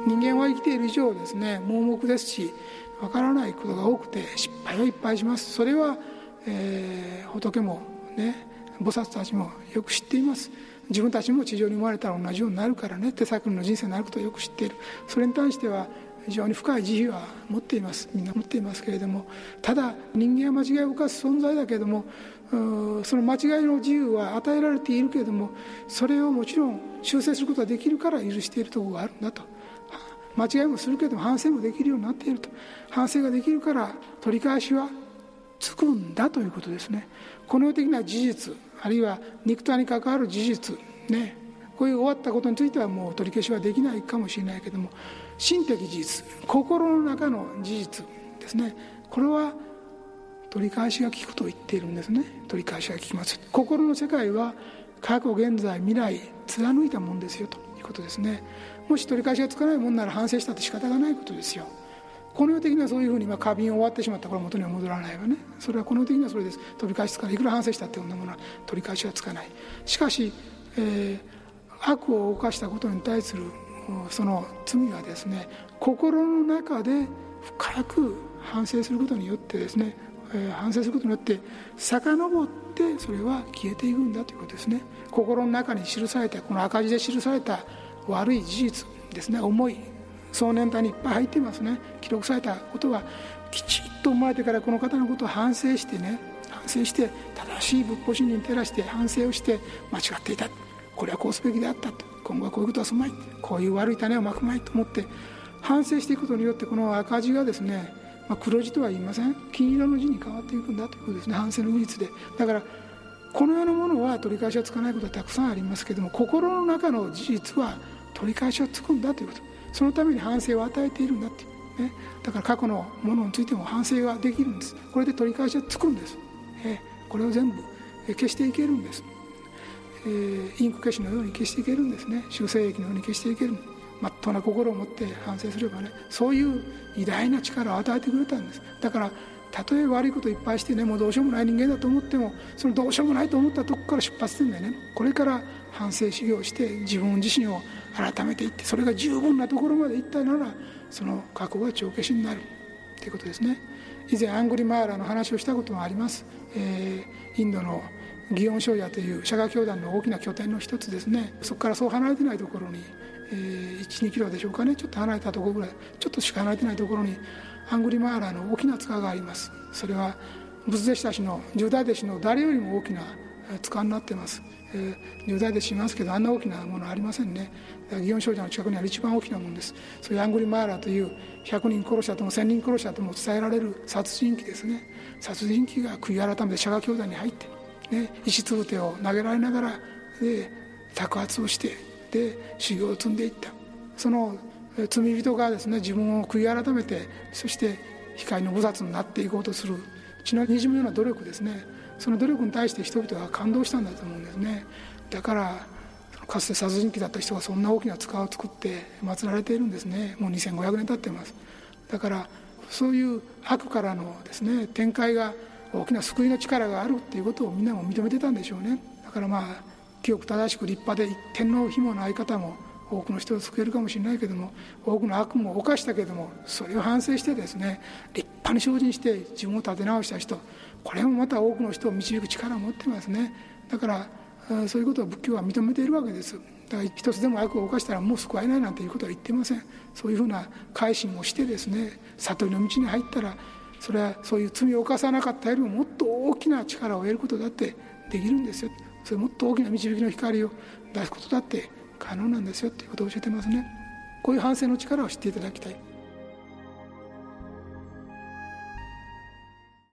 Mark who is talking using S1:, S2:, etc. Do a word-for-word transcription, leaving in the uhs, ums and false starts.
S1: 人間は生きている以上ですね、盲目ですしわからないことが多くて失敗はいっぱいします。それは、えー、仏もね、菩薩たちもよく知っています。自分たちも地上に生まれたら同じようになるからね、手探りの人生になることをよく知っている。それに対しては非常に深い慈悲は持っています。みんな持っていますけれども、ただ人間は間違いを犯す存在だけれども、その間違いの自由は与えられているけれども、それをもちろん修正することができるから許しているところがあるんだと。間違いもするけれども反省もできるようになっていると。反省ができるから取り返しはつくんだということですね。この世的な事実、あるいは肉体に関わる事実ね、こういう終わったことについてはもう取り消しはできないかもしれないけれども、心的事実、心の中の事実ですね、これは取り返しが効くと言っているんですね。取り返しが効きます。心の世界は過去現在未来貫いたものですよということですね。もし取り返しがつかないものなら反省したって仕方がないことですよ。この世的にはそういうふうに過敏終わってしまったから元には戻らないわね。それはこの世的にはそれです。取り返しつかない。いくら反省したってこんなものは取り返しがつかない。しかし、えー、悪を犯したことに対するその罪はですね、心の中で深く反省することによってですね、えー、反省することによって遡ってそれは消えていくんだということですね。心の中に記された、この赤字で記された悪い事実ですね、思い、想念体にいっぱい入っていますね。記録されたことはきちっと生まれてからこの方のことを反省してね、反省して正しい仏法真理に照らして反省をして間違っていた、これはこうすべきであったと、今後はこういうことはすまい、こういう悪い種をまくまいと思って反省していくことによって、この赤字がですね、まあ、黒字とは言いません、金色の字に変わっていくんだということですね。反省の技術で。だからこの世のものは取り返しはつかないことはたくさんありますけれども、心の中の事実は取り返しはつくんだということ、そのために反省を与えているんだっていう、ね、だから過去のものについても反省ができるんです。これで取り返しはつくんです。えこれを全部消していけるんです。えー、インク消しのように消していけるんですね。修正液のように消していける。まっとうな心を持って反省すればね、そういう偉大な力を与えてくれたんです。だからたとえ悪いこといっぱいしてね、もうどうしようもない人間だと思っても、そのどうしようもないと思ったところから出発するんだよね。これから反省修行して自分自身を改めていって、それが十分なところまでいったなら、その過去が帳消しになるということですね。以前アングリマーラの話をしたことがあります。えー、インドの祇園精舎という釈迦教団の大きな拠点の一つですね。そこからそう離れてないところに、えー、いち、にキロでしょうかね、ちょっと離れたところぐらい、ちょっとしか離れてないところにアングリマーラの大きな塚があります。それは仏弟子たちの、十大弟子の誰よりも大きな塚になっています。えー、十大弟子いますけど、あんな大きなものはありませんね。祇園精舎の近くにある一番大きなものです。そういうアングリマーラというひゃくにん殺したともせんにん殺したとも伝えられる殺人鬼ですね。殺人鬼が悔い改めて釈迦教団に入って、ね、石つぶてを投げられながらで托発をして、で修行を積んでいった。その罪人がですね、自分を悔い改めて、そして光の菩薩になっていこうとする血のにじむような努力ですね。その努力に対して人々が感動したんだと思うんですね。だからかつて殺人鬼だった人がそんな大きな塚を作って祀られているんですね。もうにせんごひゃくねん経っています。だからそういう悪からのですね、展開が大きな救いの力があるっていうことをみんなも認めてたんでしょうね。だからまあ清く正しく立派で一点の非もない方も多くの人を救えるかもしれないけども、多くの悪も犯したけども、それを反省してですね、立派に精進して自分を立て直した人、これもまた多くの人を導く力を持ってますね。だからそういうことを仏教は認めているわけです。だから一つでも悪を犯したらもう救えないなんていうことは言っていません。そういうふうな改心をしてですね、悟りの道に入ったら、それはそういう罪を犯さなかったよりももっと大きな力を得ることだってできるんですよ。それもっと大きな導きの光を出すことだって可能なんですよということを教えてますね。こういう反省の力を知っていただきたい。